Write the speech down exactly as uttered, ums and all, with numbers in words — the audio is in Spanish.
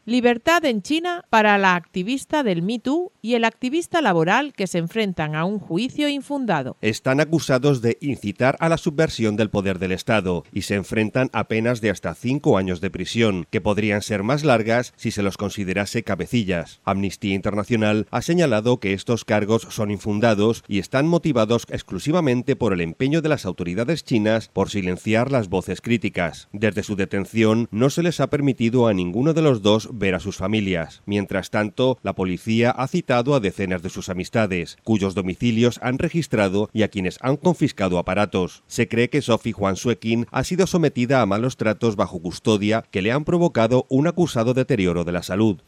Libertad en China para la activista del Me Too y el activista laboral que se enfrentan a un juicio infundado. Están acusados de incitar a la subversión del poder del Estado y se enfrentan a penas de hasta cinco años de prisión, que podrían ser más largas si se los considerase cabecillas. Amnistía Internacional ha señalado que estos cargos son infundados y están motivados exclusivamente por el empeño de las autoridades chinas por silenciar las voces críticas. Desde su detención no se les ha permitido a ninguno de los dos ver a sus familias. Mientras tanto, la policía ha citado a decenas de sus amistades, cuyos domicilios han registrado y a quienes han confiscado aparatos. Se cree que Sophie Huang Xueqin ha sido sometida a malos tratos bajo custodia que le han provocado un acusado deterioro de la salud.